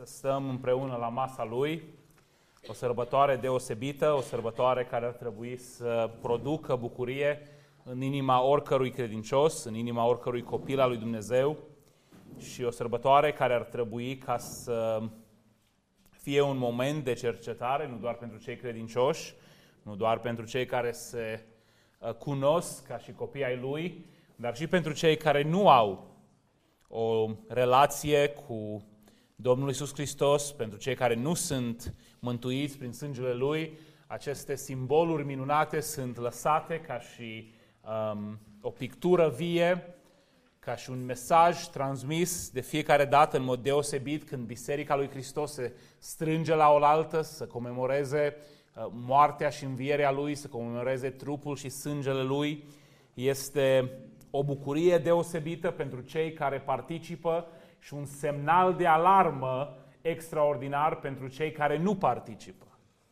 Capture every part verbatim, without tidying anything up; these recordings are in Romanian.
stăm împreună la masa Lui, o sărbătoare deosebită, o sărbătoare care ar trebui să producă bucurie în inima oricărui credincios, în inima oricărui copil al lui Dumnezeu și o sărbătoare care ar trebui ca să fie un moment de cercetare, nu doar pentru cei credincioși, nu doar pentru cei care se cunosc ca și copii ai Lui, dar și pentru cei care nu au o relație cu Domnul Iisus Hristos, pentru cei care nu sunt mântuiți prin sângele Lui. Aceste simboluri minunate sunt lăsate ca și um, o pictură vie, ca și un mesaj transmis de fiecare dată în mod deosebit când Biserica lui Hristos se strânge la oaltă să comemoreze uh, moartea și învierea Lui, să comemoreze trupul și sângele Lui. Este o bucurie deosebită pentru cei care participă și un semnal de alarmă extraordinar pentru cei care nu participă.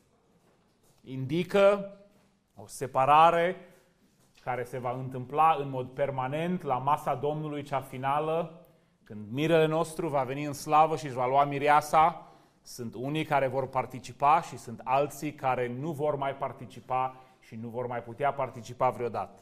Indică o separare care se va întâmpla în mod permanent la masa Domnului cea finală, când mirele nostru va veni în slavă și își va lua mireasa. Sunt unii care vor participa și sunt alții care nu vor mai participa și nu vor mai putea participa vreodată.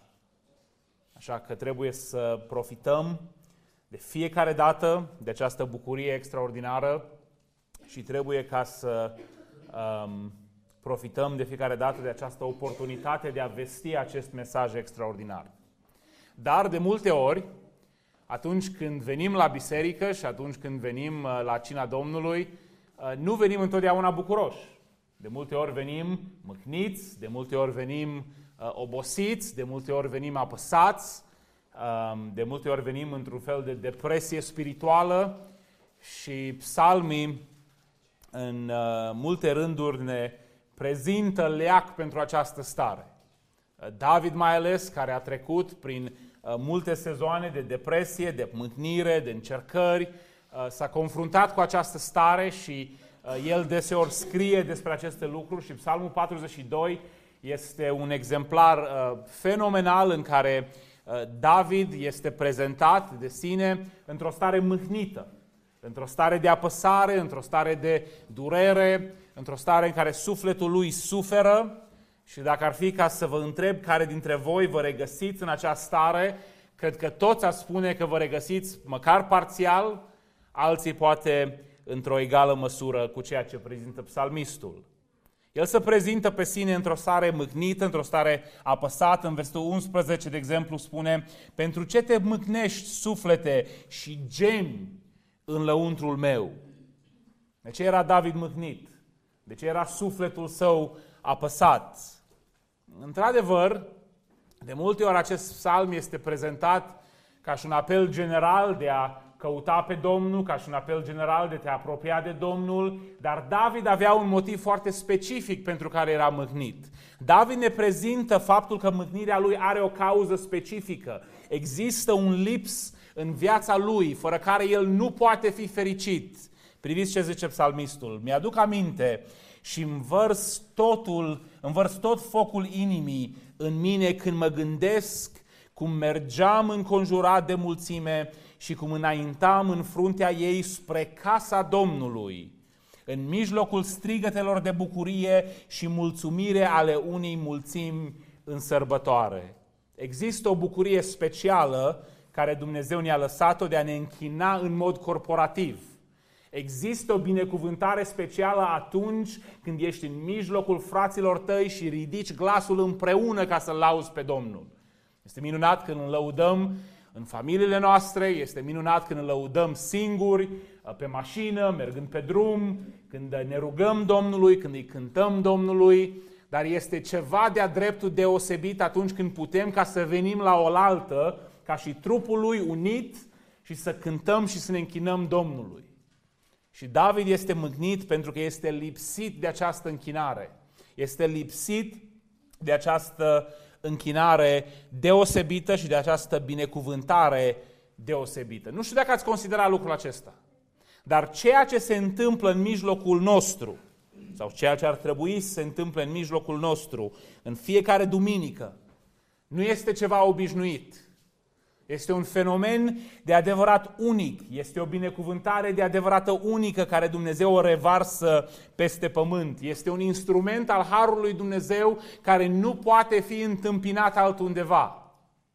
Așa că trebuie să profităm de fiecare dată de această bucurie extraordinară și trebuie ca să um, profităm de fiecare dată de această oportunitate de a vesti acest mesaj extraordinar. Dar de multe ori, atunci când venim la biserică și atunci când venim la cina Domnului, nu venim întotdeauna bucuroși. De multe ori venim mâhniți, de multe ori venim obosiți, de multe ori venim apăsați, de multe ori venim într-un fel de depresie spirituală și psalmii în multe rânduri ne prezintă leac pentru această stare. David mai ales, care a trecut prin multe sezoane de depresie, de mâhnire, de încercări, s-a confruntat cu această stare și el deseori scrie despre aceste lucruri și Psalmul patruzeci și doi este un exemplar fenomenal în care David este prezentat de sine într-o stare mâhnită, într-o stare de apăsare, într-o stare de durere, într-o stare în care sufletul lui suferă. Și dacă ar fi ca să vă întreb care dintre voi vă regăsiți în această stare, cred că toți ar spune că vă regăsiți măcar parțial, alții poate într-o egală măsură cu ceea ce prezintă psalmistul. El se prezintă pe sine într-o stare mâhnită, într-o stare apăsată. În versetul unsprezece, de exemplu, spune: pentru ce te mâhnești, suflete, și gemi în lăuntrul meu? De ce era David mâhnit? De ce era sufletul său apăsat? Într-adevăr, de multe ori acest psalm este prezentat ca și un apel general de a căuta pe Domnul, ca și un apel general de a te apropia de Domnul, dar David avea un motiv foarte specific pentru care era mâhnit. David ne prezintă faptul că mâhnirea lui are o cauză specifică. Există un lips în viața lui, fără care el nu poate fi fericit. Priviți ce zice psalmistul: mi-aduc aminte și învărs totul, învărs tot focul inimii în mine când mă gândesc cum mergeam înconjurat de mulțime și cum înaintam în fruntea ei spre casa Domnului, în mijlocul strigătelor de bucurie și mulțumire ale unei mulțimi în sărbătoare. Există o bucurie specială care Dumnezeu ne-a lăsat-o de a ne închina în mod corporativ. Există o binecuvântare specială atunci când ești în mijlocul fraților tăi și ridici glasul împreună ca să-L lauzi pe Domnul. Este minunat când îl lăudăm în familiile noastre, este minunat când îl lăudăm singuri, pe mașină, mergând pe drum, când ne rugăm Domnului, când îi cântăm Domnului, dar este ceva de-a dreptul deosebit atunci când putem ca să venim la oaltă, ca și trupul lui unit, și să cântăm și să ne închinăm Domnului. Și David este mâhnit pentru că este lipsit de această închinare. Este lipsit de această închinare deosebită și de această binecuvântare deosebită. Nu știu dacă ați considerat lucrul acesta, dar ceea ce se întâmplă în mijlocul nostru, sau ceea ce ar trebui să se întâmple în mijlocul nostru în fiecare duminică, nu este ceva obișnuit. Este un fenomen de adevărat unic. Este o binecuvântare de adevărată unică care Dumnezeu o revarsă peste pământ. Este un instrument al harului lui Dumnezeu care nu poate fi întâmpinat altundeva.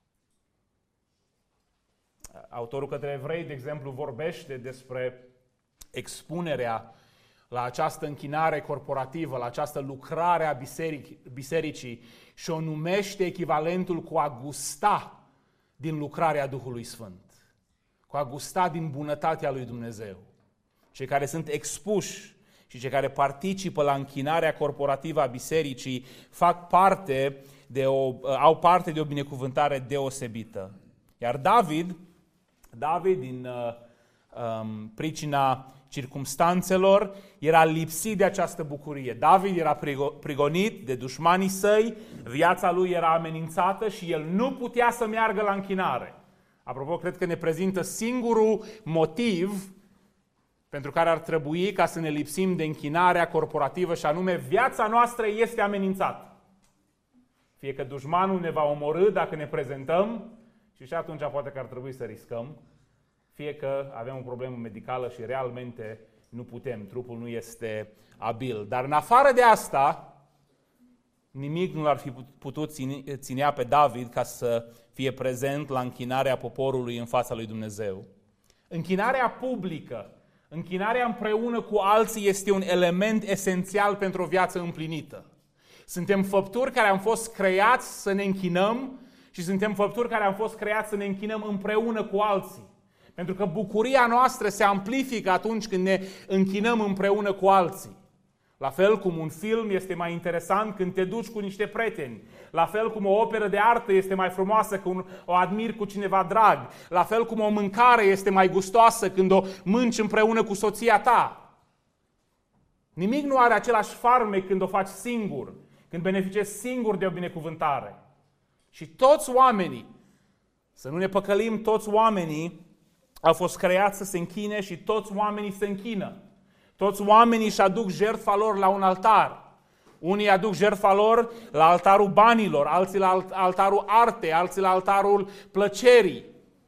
Autorul către Evrei, de exemplu, vorbește despre expunerea la această închinare corporativă, la această lucrare a bisericii și o numește echivalentul cu a gusta din lucrarea Duhului Sfânt, cu a gusta din bunătatea lui Dumnezeu. Cei care sunt expuși și cei care participă la închinarea corporativă a bisericii fac parte de o, au parte de o binecuvântare deosebită. Iar David, David din uh, um, pricina circumstanțelor, era lipsit de această bucurie. David era prigonit de dușmanii săi, viața lui era amenințată și el nu putea să meargă la închinare. Apropo, cred că ne prezintă singurul motiv pentru care ar trebui ca să ne lipsim de închinarea corporativă și anume viața noastră este amenințată. Fie că dușmanul ne va omorî dacă ne prezentăm și și atunci poate că ar trebui să riscăm, fie că avem o problemă medicală și realmente nu putem, trupul nu este abil. Dar în afară de asta, nimic nu l-ar fi putut ținea pe David ca să fie prezent la închinarea poporului în fața lui Dumnezeu. Închinarea publică, închinarea împreună cu alții este un element esențial pentru o viață împlinită. Suntem făpturi care am fost creați să ne închinăm și suntem făpturi care am fost creați să ne închinăm împreună cu alții. Pentru că bucuria noastră se amplifică atunci când ne închinăm împreună cu alții. La fel cum un film este mai interesant când te duci cu niște prieteni. La fel cum o operă de artă este mai frumoasă când o admiri cu cineva drag. La fel cum o mâncare este mai gustoasă când o mânci împreună cu soția ta. Nimic nu are același farmec când o faci singur, când beneficiezi singur de o binecuvântare. Și toți oamenii, să nu ne păcălim, toți oamenii au fost creați să se închine și toți oamenii se închină. Toți oamenii își aduc jertfa lor la un altar. Unii aduc jertfa lor la altarul banilor, alții la altarul artei, alții la altarul plăcerii.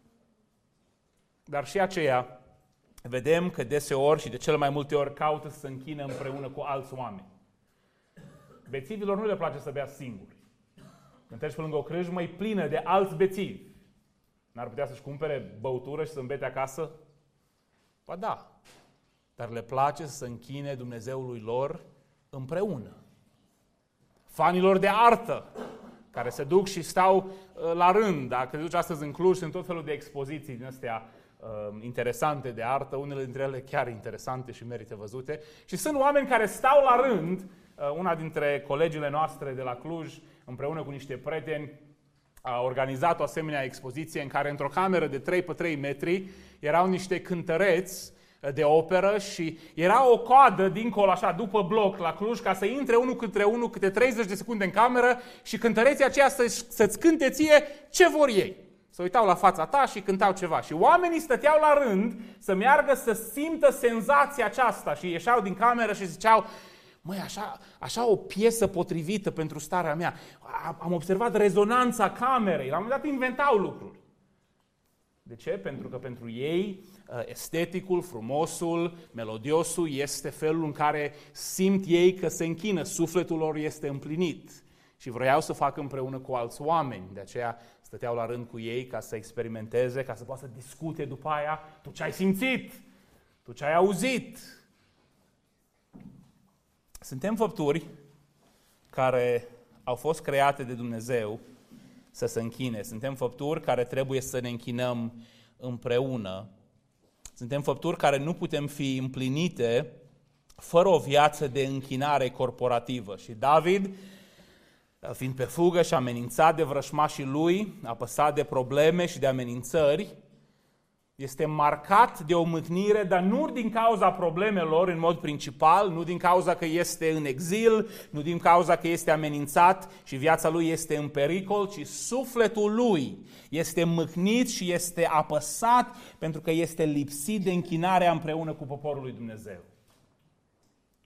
Dar și aceea vedem că deseori și de cele mai multe ori caută să se închină împreună cu alți oameni. Bețivilor nu le place să bea singuri. Când treci pe lângă o crâjmă, e plină de alți bețivi. N-ar putea să-și cumpere băutură și să îmbete acasă? Ba da, dar le place să se închine Dumnezeului lor împreună. Fanilor de artă, care se duc și stau la rând. Dacă te duci astăzi în Cluj, sunt tot felul de expoziții din astea uh, interesante de artă, unele dintre ele chiar interesante și merită văzute. Și sunt oameni care stau la rând, uh, una dintre colegile noastre de la Cluj, împreună cu niște prieteni, a organizat o asemenea expoziție în care într-o cameră de trei pe trei metri erau niște cântăreți de operă și era o coadă dincolo, așa, după bloc, la Cluj, ca să intre unul câte unul, câte treizeci de secunde în cameră și cântăreții aceia să, să-ți cânte ție ce vor ei. Se uitau la fața ta și cântau ceva. Și oamenii stăteau la rând să meargă să simtă senzația aceasta și ieșeau din cameră și ziceau: măi, așa, așa o piesă potrivită pentru starea mea. Am observat rezonanța camerei. La un moment dat inventau lucruri. De ce? Pentru că pentru ei esteticul, frumosul, melodiosul este felul în care simt ei că se închină. Sufletul lor este împlinit. Și vroiau să facă împreună cu alți oameni. De aceea stăteau la rând cu ei ca să experimenteze, ca să poată să discute după aia. Tu ce ai simțit? Tu ce ai auzit? Suntem făpturi care au fost create de Dumnezeu să se închine. Suntem făpturi care trebuie să ne închinăm împreună. Suntem făpturi care nu putem fi împlinite fără o viață de închinare corporativă. Și David, fiind pe fugă și amenințat de vrășmașii lui, apăsat de probleme și de amenințări, este marcat de o mâhnire, dar nu din cauza problemelor în mod principal, nu din cauza că este în exil, nu din cauza că este amenințat și viața lui este în pericol, ci sufletul lui este mâhnit și este apăsat pentru că este lipsit de închinarea împreună cu poporul lui Dumnezeu.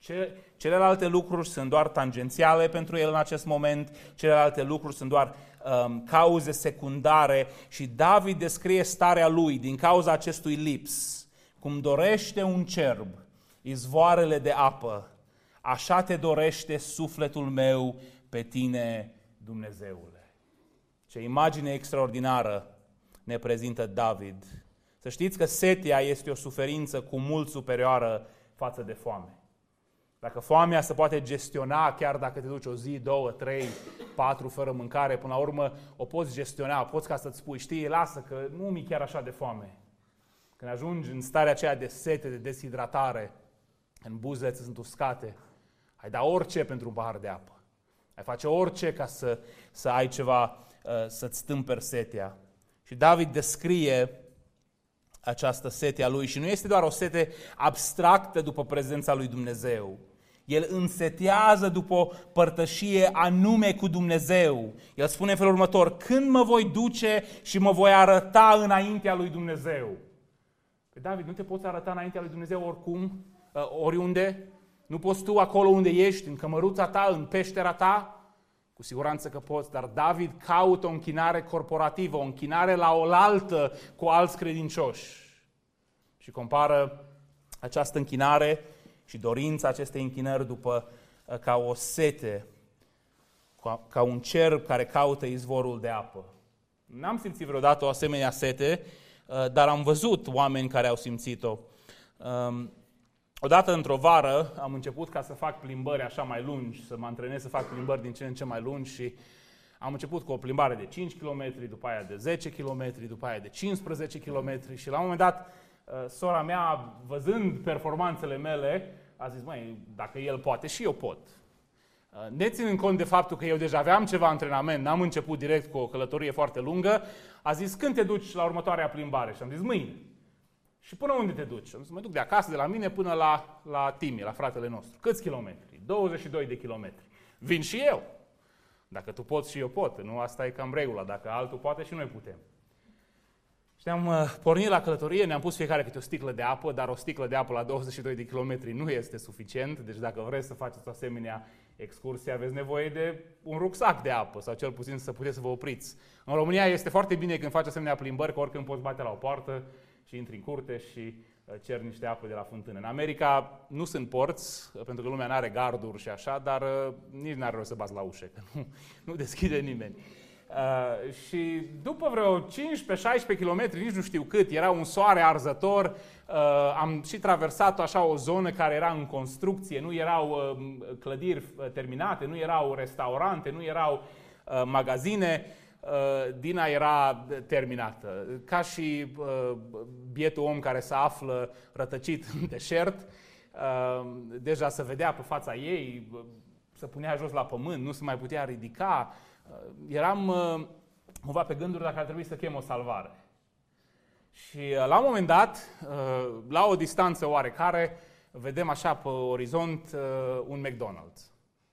Celelalte lucruri sunt doar tangențiale pentru el în acest moment, celelalte lucruri sunt doar um, cauze secundare și David descrie starea lui din cauza acestui lips. Cum dorește un cerb izvoarele de apă, așa te dorește sufletul meu pe tine, Dumnezeule. Ce imagine extraordinară ne prezintă David. Să știți că setea este o suferință cu mult superioară față de foame. Dacă foamea se poate gestiona, chiar dacă te duci o zi, două, trei, patru fără mâncare, până la urmă o poți gestiona, poți ca să-ți spui, știi, lasă că nu mi-e chiar așa de foame. Când ajungi în starea aceea de sete, de deshidratare, în buzele ți sunt uscate, ai da orice pentru un pahar de apă. Ai face orice ca să, să ai ceva, să-ți stâmperi setea. Și David descrie această sete a lui și nu este doar o sete abstractă după prezența lui Dumnezeu. El însetează după o părtășie anume cu Dumnezeu. El spune în felul următor, când mă voi duce și mă voi arăta înaintea lui Dumnezeu? Păi David, nu te poți arăta înaintea lui Dumnezeu oricum, oriunde? Nu poți tu acolo unde ești, în cămăruța ta, în peștera ta? Cu siguranță că poți, dar David caută o închinare corporativă, o închinare la oaltă cu alți credincioși. Și compară această închinare și dorința acestei închinări după ca o sete, ca un cerb care caută izvorul de apă. N-am simțit vreodată o asemenea sete, dar am văzut oameni care au simțit-o. Odată într-o vară am început ca să fac plimbări așa mai lungi, să mă antrenez să fac plimbări din ce în ce mai lungi și am început cu o plimbare de cinci kilometri, după aia de zece kilometri, după aia de cincisprezece kilometri și la un moment dat sora mea, văzând performanțele mele, a zis, măi, dacă el poate și eu pot. Ne ținând cont de faptul că eu deja aveam ceva antrenament, n-am început direct cu o călătorie foarte lungă, a zis, când te duci la următoarea plimbare? Și am zis, mâine. Și până unde te duci? Am zis, mă duc de acasă, de la mine, până la, la Timi, la fratele nostru. Câți kilometri? douăzeci și doi de kilometri. Vin și eu. Dacă tu poți și eu pot. Nu, asta e cam regula. Dacă altul poate și noi putem. Și ne-am pornit la călătorie, ne-am pus fiecare câte o sticlă de apă, dar o sticlă de apă la douăzeci și doi de kilometri nu este suficient. Deci dacă vreți să faceți o asemenea excursie, aveți nevoie de un rucsac de apă sau cel puțin să puteți să vă opriți. În România este foarte bine când faci asemenea plimbări, că oricând poți bate la o poartă și intri în curte și ceri niște apă de la fântână. În America nu sunt porți, pentru că lumea nu are garduri și așa, dar nici n-are rost să bați la ușe, că nu, nu deschide nimeni. Uh, și după vreo cincisprezece șaisprezece kilometri, nici nu știu cât, era un soare arzător, uh, am și traversat așa o zonă care era în construcție, nu erau uh, clădiri terminate, nu erau restaurante, nu erau uh, magazine, uh, Dina era terminată. Ca și uh, bietul om care se află rătăcit în deșert, uh, deja se vedea pe fața ei, se punea jos la pământ, nu se mai putea ridica. Eram cumva pe gânduri dacă ar trebui să chem o salvare. Și la un moment dat, la o distanță oarecare, vedem așa pe orizont un McDonald's.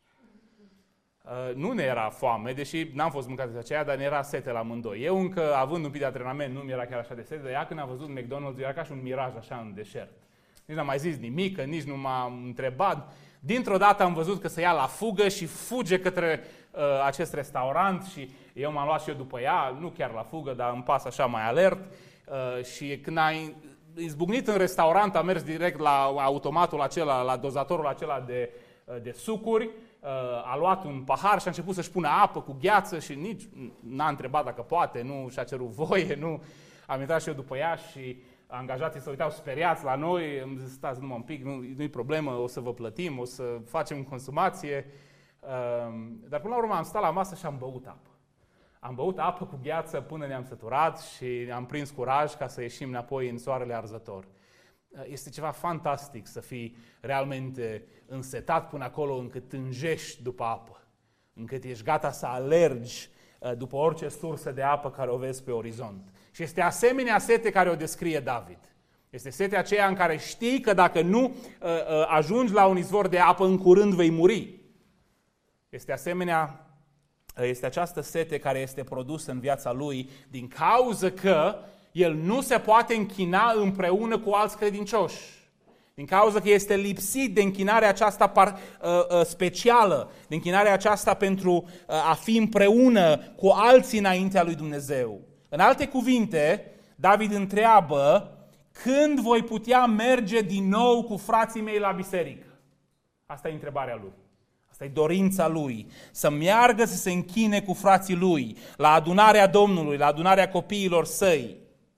Nu ne era foame, deși n-am fost mâncat de aceea, dar ne era sete la amândoi. Eu încă, având un pic de antrenament, nu mi era chiar așa de sete, dar ea când am văzut McDonald's, era ca și un miraj așa în deșert. Nici n-am mai zis nimic, nici nu m-am întrebat. Dintr-o dată am văzut că se ia la fugă și fuge către uh, acest restaurant și eu m-am luat și eu după ea, nu chiar la fugă, dar în pas așa mai alert. Uh, și când a izbucnit în restaurant, a mers direct la automatul acela, la dozatorul acela de, uh, de sucuri, uh, a luat un pahar și a început să-și pună apă cu gheață și nici n-a întrebat dacă poate, nu și-a cerut voie, nu. Am intrat și eu după ea și angajații se uitau speriați la noi, am zis, stați numai un pic, nu, nu-i problemă, o să vă plătim, o să facem consumație. Dar până la urmă am stat la masă și am băut apă. Am băut apă cu gheață până ne-am săturat și am prins curaj ca să ieșim înapoi în soarele arzător. Este ceva fantastic să fii realmente însetat până acolo încât tânjești după apă, încât ești gata să alergi după orice sursă de apă care o vezi pe orizont. Și este asemenea sete care o descrie David. Este setea aceea în care știi că dacă nu uh, uh, ajungi la un izvor de apă, în curând vei muri. Este asemenea, uh, este această sete care este produsă în viața lui din cauză că el nu se poate închina împreună cu alți credincioși. din cauza că este lipsit de închinarea aceasta par, uh, uh, specială, de închinarea aceasta pentru uh, a fi împreună cu alții înaintea lui Dumnezeu. În alte cuvinte, David întreabă, când voi putea merge din nou cu frații mei la biserică? Asta e întrebarea lui. Asta e dorința lui, să meargă să se închine cu frații lui, la adunarea Domnului, la adunarea copiilor săi.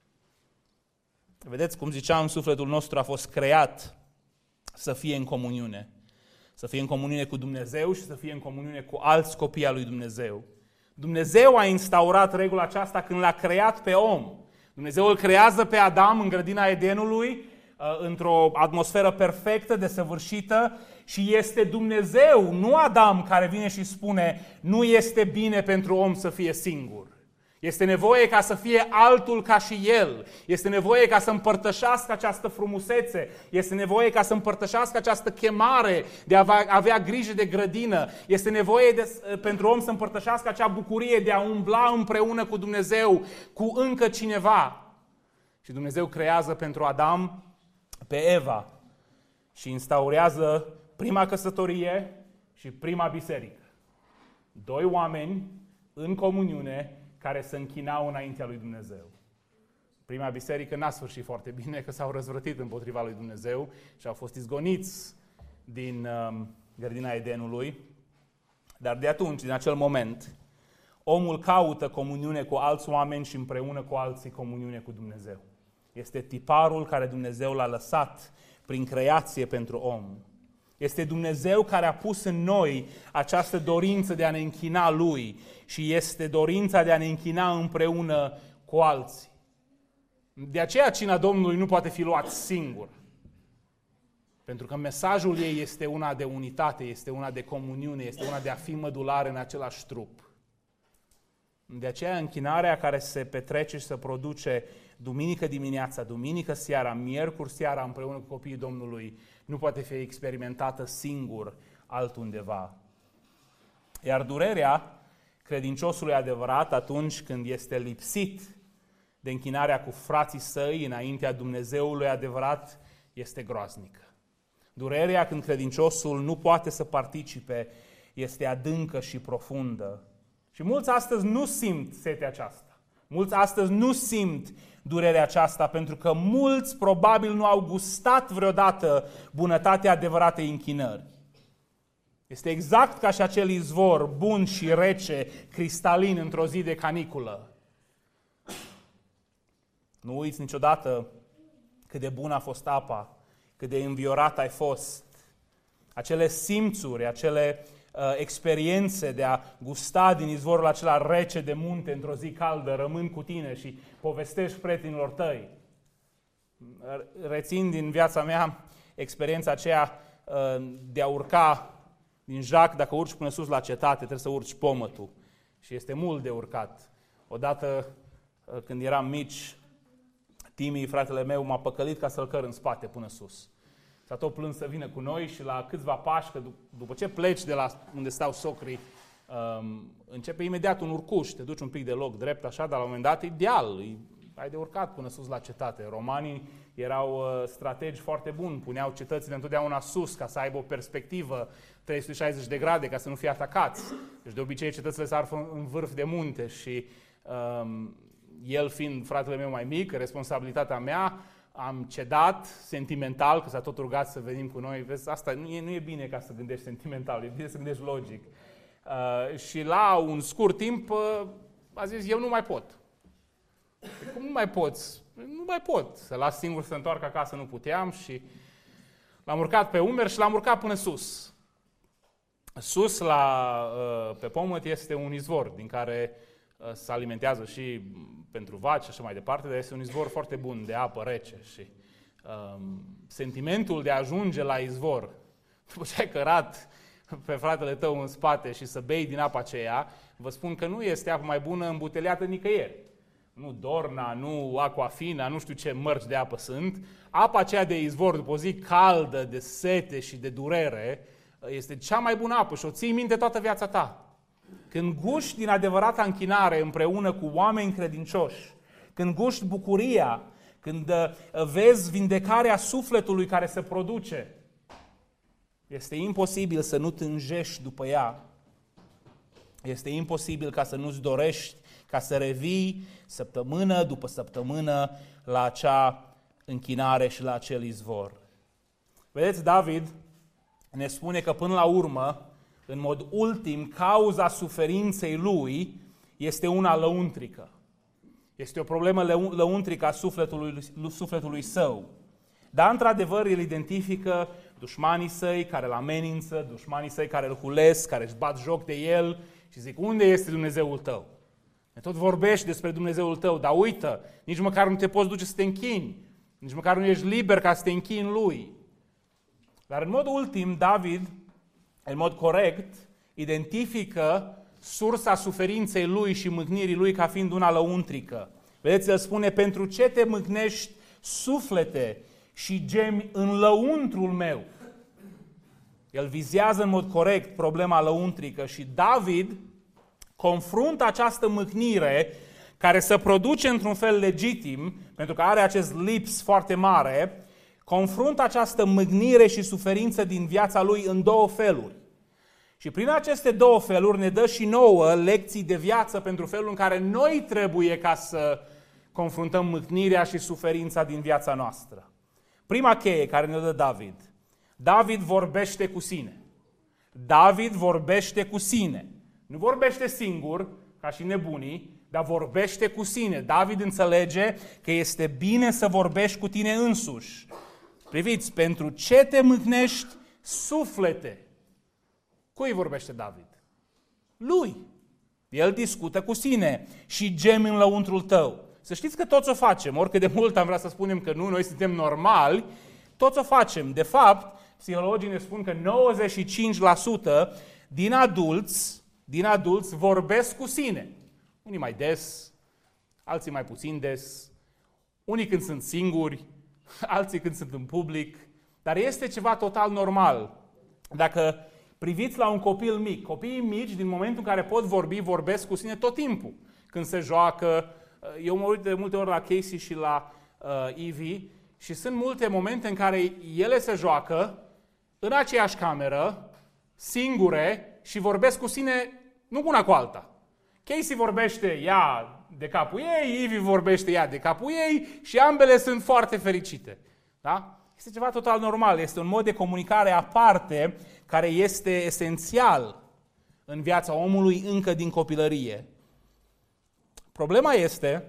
Vedeți, cum ziceam, sufletul nostru a fost creat să fie în comuniune. Să fie în comuniune cu Dumnezeu și să fie în comuniune cu alți copii al lui Dumnezeu. Dumnezeu a instaurat regula aceasta când l-a creat pe om. Dumnezeu îl creează pe Adam în grădina Edenului, într-o atmosferă perfectă, desăvârșită, și este Dumnezeu, nu Adam, care vine și spune nu este bine pentru om să fie singur. Este nevoie ca să fie altul ca și el. Este nevoie ca să împărtășească această frumusețe. Este nevoie ca să împărtășească această chemare de a avea, avea grijă de grădină. Este nevoie de, pentru om să împărtășească acea bucurie de a umbla împreună cu Dumnezeu, cu încă cineva. Și Dumnezeu creează pentru Adam pe Eva și instaurează prima căsătorie și prima biserică. Doi oameni în comuniune care se închinau înaintea lui Dumnezeu. Prima biserică n-a sfârșit foarte bine, că s-au răzvrătit împotriva lui Dumnezeu și au fost izgoniți din um, grădina Edenului. Dar de atunci, din acel moment, omul caută comuniune cu alți oameni și împreună cu alții comuniune cu Dumnezeu. Este tiparul care Dumnezeu l-a lăsat prin creație pentru om. Este Dumnezeu care a pus în noi această dorință de a ne închina Lui și este dorința de a ne închina împreună cu alții. De aceea cina Domnului nu poate fi luat singur. Pentru că mesajul ei este una de unitate, este una de comuniune, este una de a fi mădulare în același trup. De aceea închinarea care se petrece și se produce duminică dimineața, duminică seara, miercuri seara împreună cu copiii Domnului nu poate fi experimentată singur altundeva. Iar durerea credinciosului adevărat atunci când este lipsit de închinarea cu frații săi înaintea Dumnezeului adevărat este groaznică. Durerea când credinciosul nu poate să participe este adâncă și profundă. Și mulți astăzi nu simt setea aceasta. Mulți astăzi nu simt durerea aceasta pentru că mulți probabil nu au gustat vreodată bunătatea adevăratei închinări. Este exact ca și acel izvor bun și rece, cristalin într-o zi de caniculă. Nu uiți niciodată cât de bună a fost apa, cât de înviorat ai fost. Acele simțuri, acele uh, experiențe de a gusta din izvorul acela rece de munte într-o zi caldă, rămân cu tine și povestești prietenilor tăi. Rețin din viața mea experiența aceea uh, de a urca din jac, dacă urci până sus la cetate, trebuie să urci pomătul. Și este mult de urcat. Odată, uh, când eram mici, Timi, fratele meu, m-a păcălit ca să-l căr în spate până sus. S-a tot plâns să vină cu noi și la câțiva pași, că după ce pleci de la unde stau socrii, um, începe imediat un urcuș, te duci un pic de loc drept, așa, dar la un moment dat ideal, ai de urcat până sus la cetate. Romanii erau uh, strategi foarte buni, puneau cetățile întotdeauna sus ca să aibă o perspectivă trei sute șaizeci de grade, ca să nu fie atacați. Deci de obicei cetățile s-ar în vârf de munte și um, el fiind fratele meu mai mic, responsabilitatea mea, am cedat sentimental, că s-a tot rugat să venim cu noi. Vezi, asta nu e, nu e bine ca să gândești sentimental, e bine să gândești logic. Uh, și la un scurt timp uh, a zis, eu nu mai pot. De cum nu mai poți? Nu mai pot. Să las singur să întoarcă acasă nu puteam și l-am urcat pe umeri și l-am urcat până sus. Sus la, uh, pe pământ este un izvor din care uh, se alimentează și pentru vaci și așa mai departe, dar este un izvor foarte bun de apă rece și um, sentimentul de a ajunge la izvor, după ce ai cărat pe fratele tău în spate și să bei din apa aceea, vă spun că nu este apă mai bună îmbuteliată nicăieri. Nu Dorna, nu Aquafina, nu știu ce mărci de apă sunt. Apa aceea de izvor, după o zi caldă, de sete și de durere, este cea mai bună apă și o ții minte toată viața ta. Când guști din adevărata închinare împreună cu oameni credincioși, când guști bucuria când vezi vindecarea sufletului care se produce, este imposibil să nu tânjești după ea. Este imposibil ca să nu-ți dorești, ca să revii săptămână după săptămână la acea închinare și la acel izvor. Vedeți, David ne spune că până la urmă, în mod ultim, cauza suferinței lui este una lăuntrică. Este o problemă lăuntrică a sufletului, sufletului său. Dar, într-adevăr, el identifică dușmanii săi care îl amenință, dușmanii săi care îl hulesc, care își bat joc de el și zic, unde este Dumnezeul tău? Ne tot vorbești despre Dumnezeul tău, dar uită, nici măcar nu te poți duce să te închini, nici măcar nu ești liber ca să te închini lui. Dar în mod ultim, David, în mod corect, identifică sursa suferinței lui și mâhnirii lui ca fiind una lăuntrică. Vedeți, el spune, pentru ce te mâhnești, suflete, și gemi în lăuntrul meu? El vizează în mod corect problema lăuntrică și David confruntă această mâhnire care se produce într-un fel legitim, pentru că are acest lips foarte mare, confruntă această mâhnire și suferință din viața lui în două feluri. Și prin aceste două feluri ne dă și nouă lecții de viață pentru felul în care noi trebuie ca să confruntăm mâhnirea și suferința din viața noastră. Prima cheie care ne dă David. David vorbește cu sine. David vorbește cu sine. Nu vorbește singur, ca și nebunii, dar vorbește cu sine. David înțelege că este bine să vorbești cu tine însuși. Priviți, pentru ce te mâhnești, suflete? Cui vorbește David? Lui. El discută cu sine și gemi în lăuntrul tău. Să știți că toți o facem, oricât de mult am vrea să spunem că nu, noi suntem normali, toți o facem. De fapt, psihologii ne spun că nouăzeci și cinci la sută din adulți, din adulți vorbesc cu sine. Unii mai des, alții mai puțin des, unii când sunt singuri, alții când sunt în public, dar este ceva total normal. Dacă priviți la un copil mic, copiii mici, din momentul în care pot vorbi, vorbesc cu sine tot timpul. Când se joacă, eu mă uit de multe ori la Casey și la uh, Evie și sunt multe momente în care ele se joacă în aceeași cameră, singure, și vorbesc cu sine, nu una cu alta. Casey vorbește ea de capul ei, Evie vorbește ea de capul ei și ambele sunt foarte fericite. Da? Este ceva total normal, este un mod de comunicare aparte care este esențial în viața omului încă din copilărie. Problema este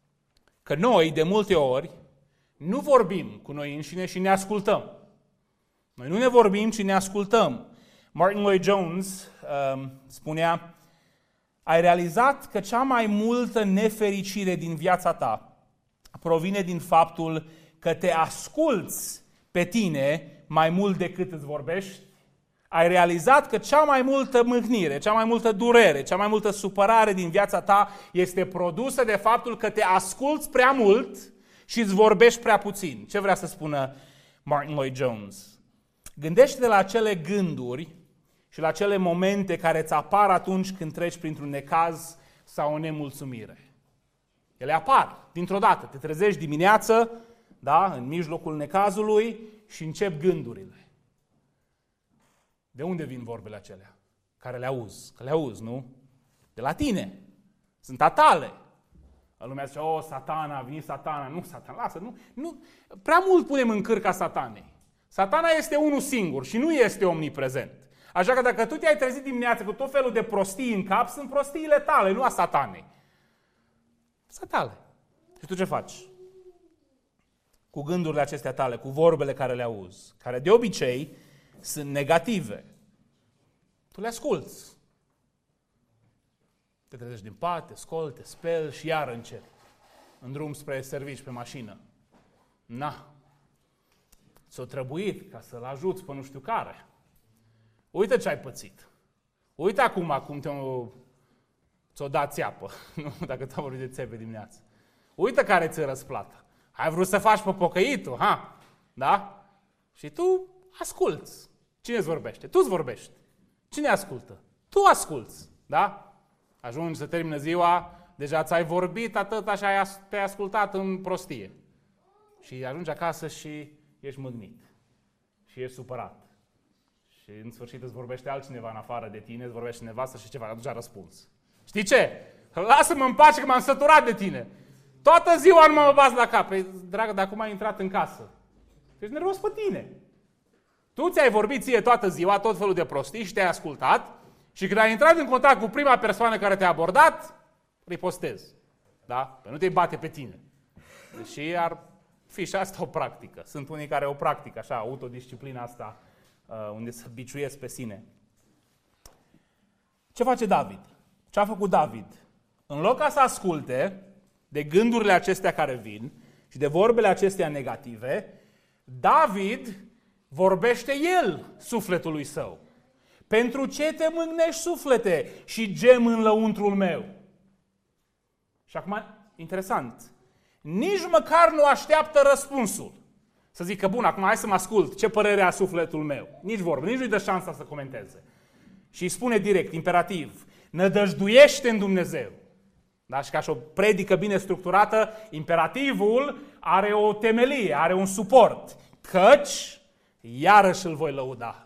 că noi, de multe ori, nu vorbim cu noi înșine și ne ascultăm. Noi nu ne vorbim, ci ne ascultăm. Martin Lloyd-Jones um, spunea, ai realizat că cea mai multă nefericire din viața ta provine din faptul că te asculți pe tine mai mult decât îți vorbești? Ai realizat că cea mai multă mâhnire, cea mai multă durere, cea mai multă supărare din viața ta este produsă de faptul că te asculți prea mult și îți vorbești prea puțin. Ce vrea să spună Martin Lloyd-Jones? Gândește-te la acele gânduri și la acele momente care îți apar atunci când treci printr-un necaz sau o nemulțumire. Ele apar dintr-o dată. Te trezești dimineață, da, în mijlocul necazului și încep gândurile. De unde vin vorbele acelea? Care le auzi? Că le auzi, nu? De la tine. Sunt a tale. Lumea zice, o, satana, a venit satana. Nu, satana, lasă, nu. nu. Prea mult punem în cârca satanei. Satana este unul singur și nu este omniprezent. Așa că dacă tu te-ai trezit dimineața cu tot felul de prostii în cap, sunt prostiile tale, nu a satanei. Satale. Și tu ce faci? Cu gândurile acestea tale, cu vorbele care le auzi, care de obicei sunt negative. Tu le asculți. Te trezești din pat, te scoli, te speli și iar începi. În drum spre servici pe mașină. Na. Ți-o trebuit ca să-l ajuți pe nu știu care. Uite ce ai pățit. Uite acum cum te-o, ți-o dat țeapă. Nu, dacă te-am vorbit de țepe dimineață. Uite care ți-e răsplata. Ai vrut să faci pe pocăitul, ha? Da? Și tu asculți. Cine îți vorbește? Tu îți vorbești. Cine ascultă? Tu asculți. Da? Ajungi să termină ziua, deja ți-ai vorbit atât așa te-ai ascultat în prostie. Și ajungi acasă și ești mâgnit. Și ești supărat. Și în sfârșit îți vorbește altcineva în afară de tine, îți vorbește nevastă și ceva, atunci a răspuns. Știi ce? Lasă-mă în pace că m-am săturat de tine. Toată ziua nu mă bați la cap. Păi, dragă, dar acum ai intrat în casă. Ești nervos pe tine. Tu ți-ai vorbit ție toată ziua, tot felul de prostii și te-ai ascultat și când ai intrat în contact cu prima persoană care te-a abordat, ripostezi. Da? Păi nu te bate pe tine. Deși ar fi și asta o practică. Sunt unii care o practică, așa, autodisciplina asta, unde să biciuiesc pe sine. Ce face David? Ce a făcut David? În loc ca să asculte de gândurile acestea care vin și de vorbele acestea negative, David vorbește el sufletului său. Pentru ce te mângnești, suflete, și gem în lăuntrul meu? Și acum, interesant, nici măcar nu așteaptă răspunsul. Să zică, bun, acum hai să mă ascult, ce părere a sufletul meu? Nici vorbă, nici nu-i dă șansa să comenteze. Și îi spune direct, imperativ, nădăjduiește în Dumnezeu. Da? Și ca și o predică bine structurată, imperativul are o temelie, are un suport. Căci, iarăși îl voi lăuda.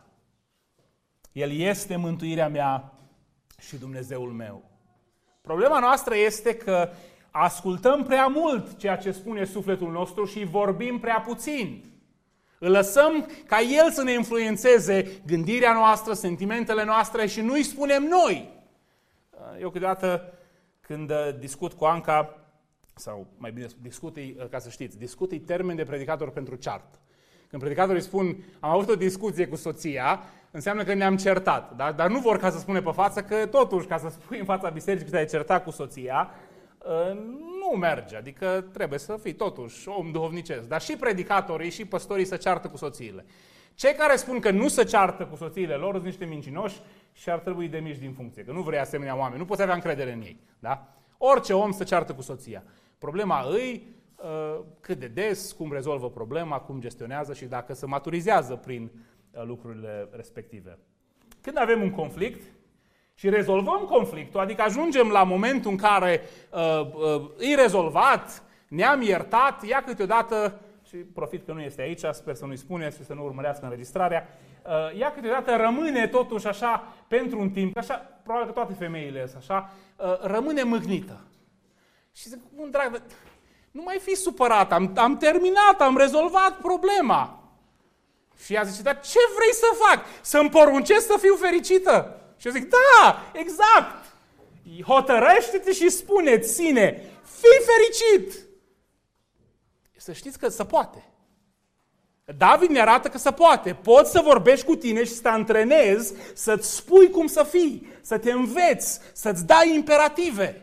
El este mântuirea mea și Dumnezeul meu. Problema noastră este că ascultăm prea mult ceea ce spune sufletul nostru și vorbim prea puțin. Îl lăsăm ca el să ne influențeze gândirea noastră, sentimentele noastre și nu îi spunem noi. Eu câteodată când discut cu Anca, sau mai bine discut, ca să știți, discut termen de predicator pentru ceartă. Când predicatorii spun, am avut o discuție cu soția, înseamnă că ne-am certat. Da? Dar nu vor ca să spune pe față că totuși, ca să spui în fața bisericii că te-ai certat cu soția, nu merge. Adică trebuie să fii totuși om duhovnicesc. Dar și predicatorii și păstorii se ceartă cu soțiile. Cei care spun că nu se ceartă cu soțiile lor sunt niște mincinoși și ar trebui demiși din funcție. Că nu vrei asemenea oameni. Nu poți avea încredere în ei. Da? Orice om se ceartă cu soția. Problema îi cât de des, cum rezolvă problema, cum gestionează și dacă se maturizează prin lucrurile respective. Când avem un conflict și rezolvăm conflictul, adică ajungem la momentul în care uh, uh, e rezolvat, ne-am iertat, ia câteodată, și profit că nu este aici, sper să nu-i spuneți și să nu urmărească înregistrarea, uh, ia câteodată rămâne totuși așa pentru un timp, așa, probabil că toate femeile sunt așa, uh, rămâne mâhnită. Și zic, bun, drag, nu mai fi supărat, am, am terminat, am rezolvat problema. Și ea zice, dar ce vrei să fac? Să-mi poruncesc să fiu fericită? Și eu zic, da, exact! Hotărăște-te și spune, ține, fii fericit! Să știți că se poate. David ne arată că se poate. Poți să vorbești cu tine și să te antrenezi, să-ți spui cum să fii, să te înveți, să-ți dai imperative.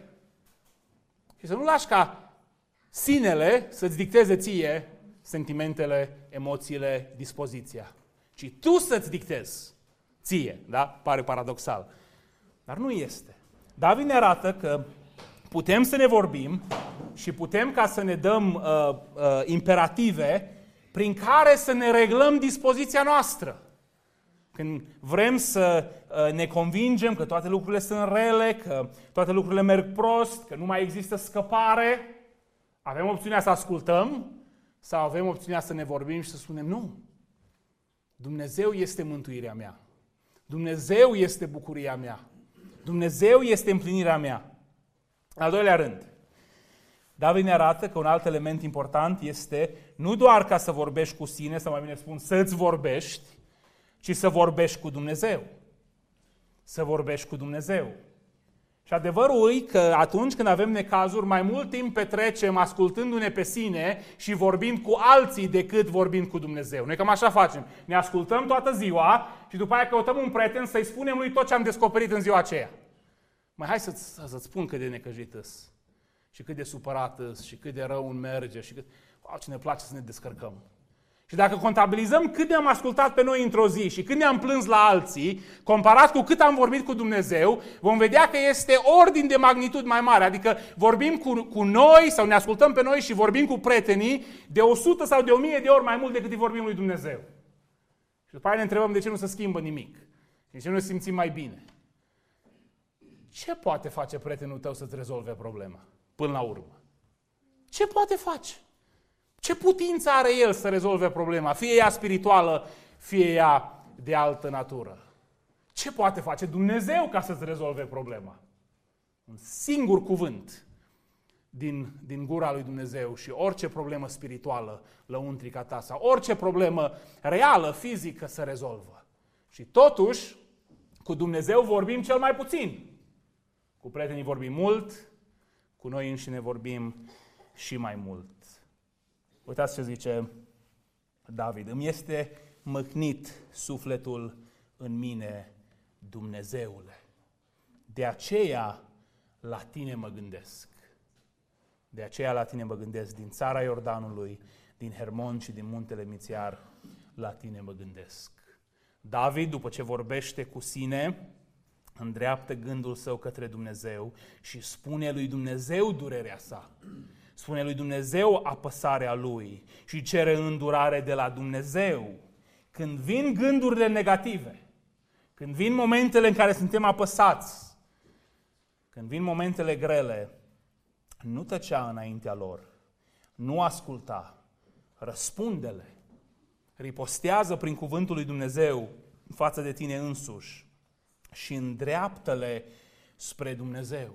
Și să nu lași ca sinele să-ți dicteze ție sentimentele, emoțiile, dispoziția. Ci tu să-ți dictezi ție, da? Pare paradoxal. Dar nu este. David ne arată că putem să ne vorbim și putem ca să ne dăm uh, uh, imperative prin care să ne reglăm dispoziția noastră. Când vrem să uh, ne convingem că toate lucrurile sunt rele, că toate lucrurile merg prost, că nu mai există scăpare, avem opțiunea să ascultăm sau avem opțiunea să ne vorbim și să spunem nu. Dumnezeu este mântuirea mea. Dumnezeu este bucuria mea. Dumnezeu este împlinirea mea. În al doilea rând, David ne arată că un alt element important este nu doar ca să vorbești cu sine, sau mai bine spun să-ți vorbești, ci să vorbești cu Dumnezeu. Să vorbești cu Dumnezeu. Și adevărul e că atunci când avem necazuri, mai mult timp petrecem ascultându-ne pe sine și vorbind cu alții decât vorbind cu Dumnezeu. Noi cam așa facem. Ne ascultăm toată ziua și după aia căutăm un prieten să-i spunem lui tot ce am descoperit în ziua aceea. Mai hai să-ți, să-ți spun cât de necăjit îs și cât de supărat îs și cât de rău îmi merge și cât... Wow, ce ne place să ne descărcăm. Și dacă contabilizăm cât ne-am ascultat pe noi într-o zi și cât ne-am plâns la alții, comparat cu cât am vorbit cu Dumnezeu, vom vedea că este ordin de magnitud mai mare. Adică vorbim cu, cu noi sau ne ascultăm pe noi și vorbim cu prietenii de o sută sau de o mie de ori mai mult decât îi vorbim lui Dumnezeu. Și după aia ne întrebăm de ce nu se schimbă nimic. De ce nu ne simțim mai bine. Ce poate face prietenul tău să-ți rezolve problema? Până la urmă. Ce poate face? Ce putință are El să rezolve problema, fie ea spirituală, fie ea de altă natură? Ce poate face Dumnezeu ca să-ți rezolve problema? Un singur cuvânt din, din gura lui Dumnezeu și orice problemă spirituală lăuntrica ta sau orice problemă reală, fizică se rezolvă. Și totuși, cu Dumnezeu vorbim cel mai puțin. Cu prietenii vorbim mult, cu noi înșine vorbim și mai mult. Uitați ce zice David. Îmi este măcnit sufletul în mine, Dumnezeule. De aceea la tine mă gândesc. De aceea la tine mă gândesc. Din țara Iordanului, din Hermon și din muntele Mițiar, la tine mă gândesc. David, după ce vorbește cu sine, îndreaptă gândul său către Dumnezeu și spune lui Dumnezeu durerea sa. Spune lui Dumnezeu apăsarea lui și cere îndurare de la Dumnezeu. Când vin gândurile negative, când vin momentele în care suntem apăsați, când vin momentele grele, nu tăcea înaintea lor, nu asculta, răspunde-le, ripostează prin cuvântul lui Dumnezeu față de tine însuși și îndreaptă-le spre Dumnezeu.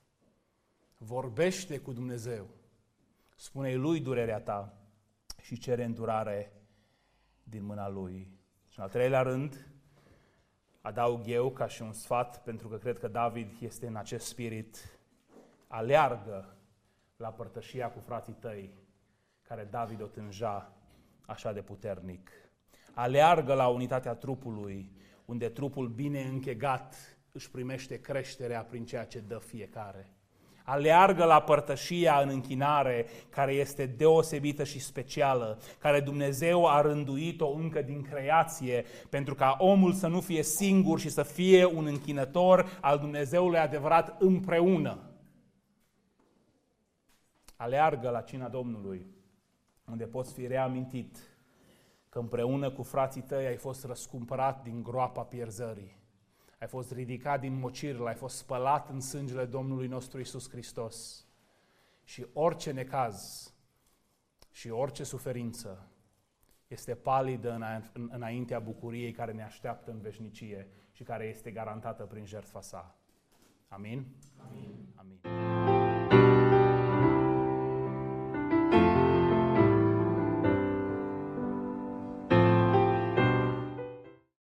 Vorbește cu Dumnezeu, spune-i lui durerea ta și cere îndurare din mâna lui. Și în al treilea rând, adaug eu ca și un sfat, pentru că cred că David este în acest spirit, aleargă la părtășia cu frații tăi, care David o tânja așa de puternic. Aleargă la unitatea trupului, unde trupul bine închegat își primește creșterea prin ceea ce dă fiecare. Aleargă la părtășia în închinare, care este deosebită și specială, care Dumnezeu a rânduit-o încă din creație, pentru ca omul să nu fie singur și să fie un închinător al Dumnezeului adevărat împreună. Aleargă la cina Domnului, unde poți fi reamintit că împreună cu frații tăi ai fost răscumpărat din groapa pierzării. Ai fost ridicat din mocirlă, ai fost spălat în sângele Domnului nostru Iisus Hristos. Și orice necaz și orice suferință este palidă înaintea bucuriei care ne așteaptă în veșnicie și care este garantată prin jertfa sa. Amin? Amin. Amin.